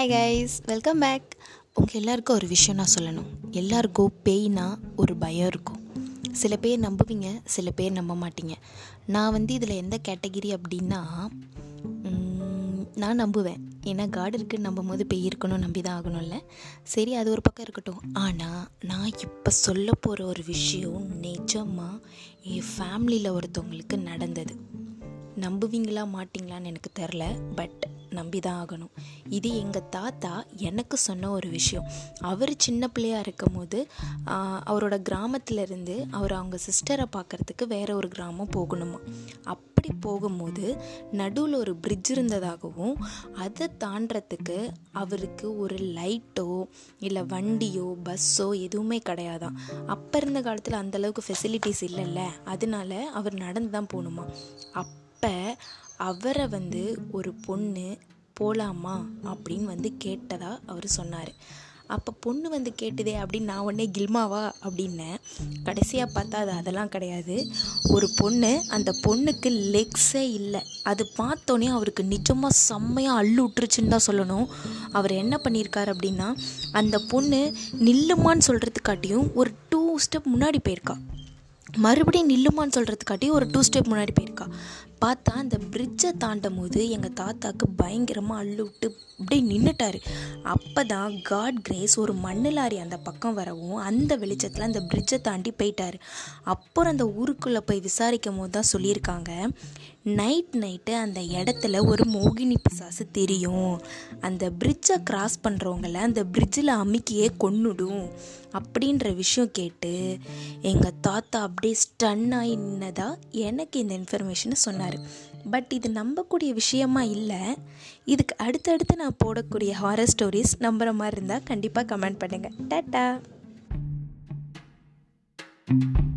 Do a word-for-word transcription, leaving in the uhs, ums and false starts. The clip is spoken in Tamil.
Hi guys, welcome back. உங்கள் எல்லாருக்கும் ஒரு விஷயம் நான் சொல்லணும். எல்லாருக்கும் பேய்னா ஒரு பயம் இருக்கும். சில பேர் நம்புவீங்க, சில பேர் நம்ப மாட்டீங்க. நான் வந்து இதில் எந்த கேட்டகிரி அப்படின்னா, நான் நம்புவேன். ஏன்னா காட் இருக்குன்னு நம்பும் போது பேய் இருக்கணும், நம்பி தான் ஆகணும்ல. சரி, அது ஒரு பக்கம் இருக்கட்டும். ஆனால் நான் இப்போ சொல்ல போகிற ஒரு விஷயம் நிஜமாக என் ஃபேமிலியில் ஒருத்தவங்களுக்கு நடந்தது. நம்புவீங்களா மாட்டிங்களான்னு எனக்கு தெரில, பட் நம்பி தான் ஆகணும். இது எங்கள் தாத்தா எனக்கு சொன்ன ஒரு விஷயம். அவர் சின்ன பிள்ளையாக இருக்கும் போது அவரோட கிராமத்திலேருந்து அவர் அவங்க சிஸ்டரை பார்க்குறதுக்கு வேறு ஒரு கிராமம் போகணுமா. அப்படி போகும்போது நடுவில் ஒரு பிரிட்ஜ் இருந்ததாகவும், அதை தாண்டறதுக்கு அவருக்கு ஒரு லைட்டோ இல்லை வண்டியோ பஸ்ஸோ எதுவுமே கிடையாதான். அப்போ இருந்த காலத்தில் அந்தளவுக்கு ஃபெசிலிட்டிஸ் இல்லைல்ல, அதனால அவர் நடந்து தான் போகணுமா. அப்போ அவரை வந்து ஒரு பொண்ணு போகலாமா அப்படின்னு வந்து கேட்டதாக அவர் சொன்னார். அப்போ பொண்ணு வந்து கேட்டுதே அப்படின்னு நான் உடனே கில்மாவா அப்படின்னேன். கடைசியாக பார்த்தா அது அதெல்லாம் கிடையாது. ஒரு பொண்ணு, அந்த பொண்ணுக்கு லெக்ஸே இல்லை. அது பார்த்தோன்னே அவருக்கு நிஜமாக செம்மையாக அள்ளு விட்டுருச்சுன்னு தான் சொல்லணும். அவர் என்ன பண்ணியிருக்கார் அப்படின்னா, அந்த பொண்ணு நில்லுமான்னு சொல்கிறதுக்காட்டியும் ஒரு டூ ஸ்டெப் முன்னாடி போயிருக்கா. மறுபடியும் நில்லுமான்னு சொல்கிறதுக்காட்டி ஒரு டூ ஸ்டெப் முன்னாடி போயிருக்கா. பார்த்தா அந்த பிரிட்ஜை தாண்டும் போது எங்கள் தாத்தாக்கு பயங்கரமாக அள்ளு விட்டு அப்படியே நின்றுட்டார். அப்போ தான் காட் கிரேஸ் ஒரு மண்ணு லாரி அந்த பக்கம் வரவும் அந்த வெளிச்சத்தில் அந்த பிரிட்ஜை தாண்டி போயிட்டார். அப்புறம் அந்த ஊருக்குள்ளே போய் விசாரிக்கும் போது தான் சொல்லியிருக்காங்க, நைட் நைட்டு அந்த இடத்துல ஒரு மோகினி பிசாசு தெரியும். அந்த பிரிட்ஜை கிராஸ் பண்ணுறவங்கள அந்த பிரிட்ஜில் அமுக்கியே கொன்னுடும் அப்படின்ற விஷயம் கேட்டு எங்கள் தாத்தா அப்படியே ஸ்டன் ஆகி நின்னதா எனக்கு இந்த இன்ஃபர்மேஷனை சொன்னார். பட் இது நம்பக்கூடிய விஷயமா இல்லை. இதுக்கு அடுத்தடுத்து நான் போடக்கூடிய ஹாரர் ஸ்டோரிஸ் நம்புகிற மாதிரி இருந்தால் கண்டிப்பாக கமெண்ட் பண்ணுங்கள். டாட்டா.